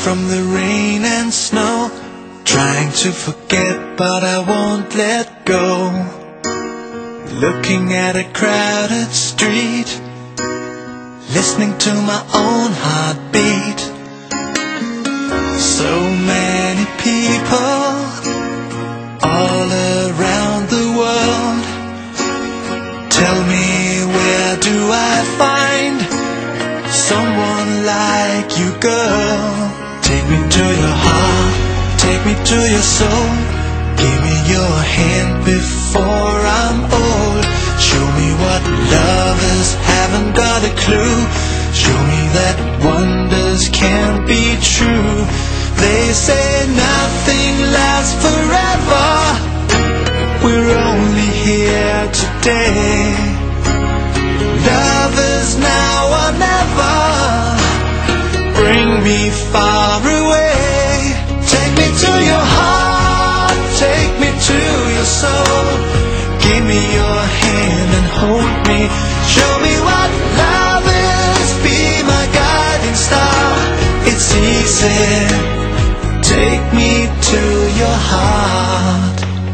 from the rain and snow, trying to forget but I won't let go. Looking at a crowded street, listening to my own heartbeat. So many people all around the world. Tell me, where do I find someone like you, girl? Take me to your heart, take me to your soul. Give me your hand before I'm old. Show me what lovers haven't got a clue. Show me that wonders can't be true. They say nothing lasts forever. We're only here today. Love is now or never. Bring me far away. Take me to your heart, take me to your soul. Give me your hand and hold me. Show me what love is, be my guiding star. It's easy, take me to your heart.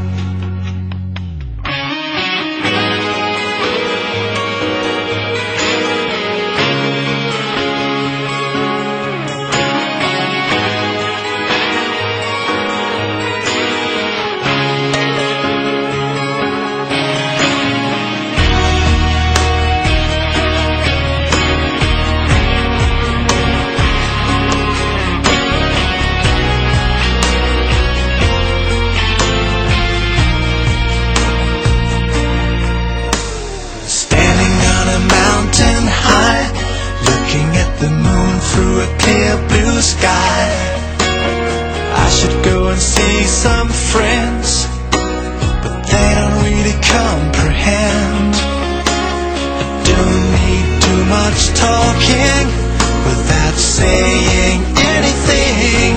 Through a clear blue sky, I should go and see some friends, but they don't really comprehend. I don't need too much talking without saying anything.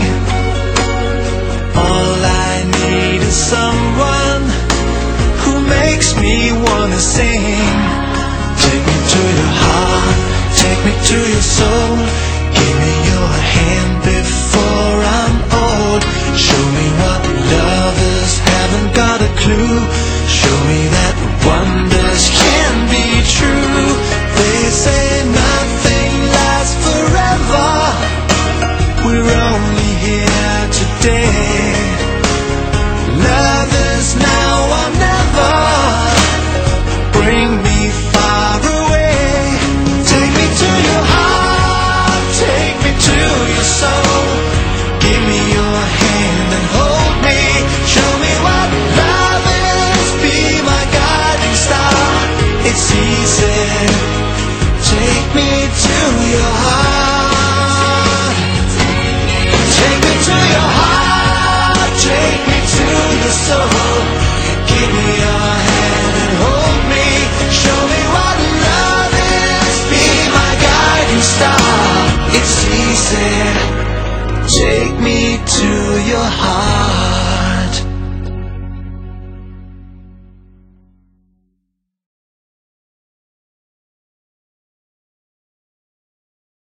All I need is someone who makes me wanna sing. Take me to your heart, take me to your soul. Give me your hand before I'm old. Show me what lovers haven't got a clue. Show me that wonders can be true. They say nothing lasts forever. We're only here today. Love is now or never. Bring me far away. Take me to your heart, take me to your soul. Give me your hand and hold me. Show me what love is, be my guiding star. It's easy, take me to your heart.